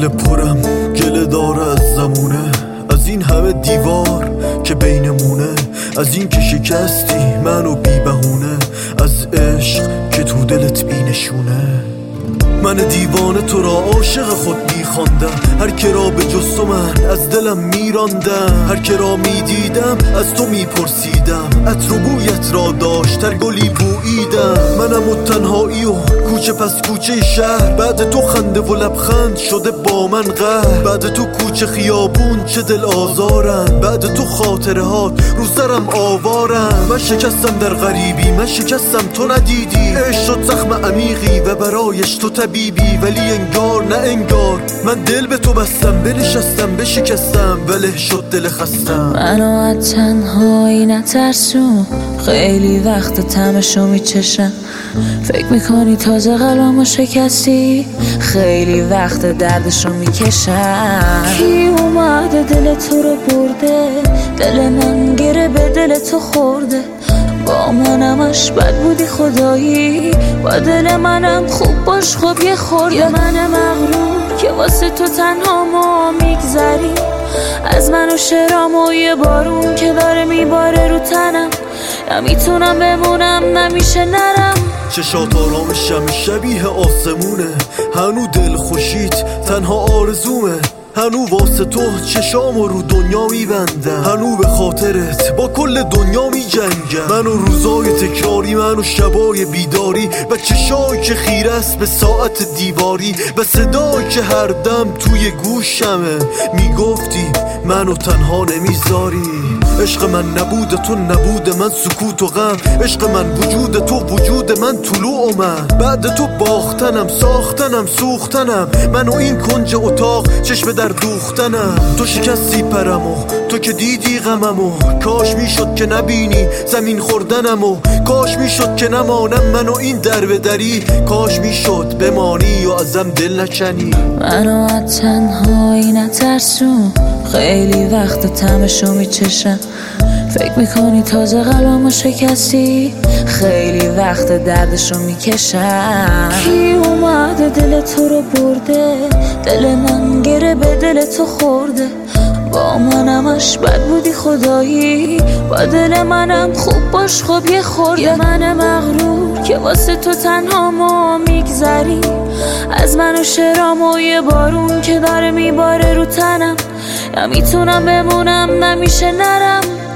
دل پرم گله داره از زمونه، از این همه دیوار که بینمونه، از این که شکستی منو بی بهونه، از عشق که تو دلت بینشونه. من دیوانه تو را عاشق خود میخواندم، هر که را به جز تو من از دلم میراندم، هر که را میدیدم از تو میپرسیدم، عطر و بویت را داشت هر گلی بوییدم. منم و تنهایی و کوچه پس کوچه شهر، بعد تو خنده و لبخند شده با من قهر، بعد تو کوچه خیابون چه دل آزارم، بعد تو خاطره هات رو سرم آوارم. من شکستم در غریبی، من شکستم تو ندیدی، عشق شد زخم عمیقی و برایش تو طبیبی، ولی انگار نه انگار من دل به تو بستم، بنشستم بشکستم ولی شد دل خستم. منو از تنهایی نترسون، خیلی وقت طعمشو میچشم، فکر میکنی تازه قلبمو شکستی، خیلی وقت دردشو میکشم. کی اومده دل تو رو برده، دل من گره به دل تو خورده، با منمش بد بودی خدایی، با دل منم خوب باش خب یه خورده. یا من مغرور که واسه تو تنها ما میگذری، از من و شرام و یه بارون که داره میباره رو تنم، نمیتونم بمونم نمیشه نرم. چشات آرامشم شبیه آسمونه، هنو دل خوشیت تنها آرزومه، هنو واسه تو چشامو رو دنیا میبندم، هنو به خاطرت با کل دنیا میجنگم. منو روزای تکراری، منو شبای بیداری، و چشایی که خیره است به ساعت دیواری، و صدایی که هر دم توی گوشمه میگفتی منو تنها نمیذاری. عشق من نبود تو نبود من سکوت و غم، عشق من وجود تو وجود من طلوع من، بعد تو باختنم ساختنم سوختنم، من و این کنج اتاق چشم در دوختنم. تو شکستی پرمو، تو که دیدی غممو، کاش میشد که نبینی زمین خوردنمو، کاش میشد که نمانم من و این در به دری، کاش میشد بمانی و ازم دل نکنی. منو از تنهایی نترسون، خیلی وقت طعمشو میچشم، فکر میکنی تازه قلبمو شکستی، خیلی وقت دردشو میکشم. کی اومده دل تو رو برده، دل من گره به دل تو خورده، با منمش بد بودی خدایی، با دل منم خوب باش خب یه خورده. یا من مغرور که واسه تو تنها ما میگذری، از من و شرام و یه بارون که داره میباره رو تنم، نمیتونم بمونم نمیشه نرم.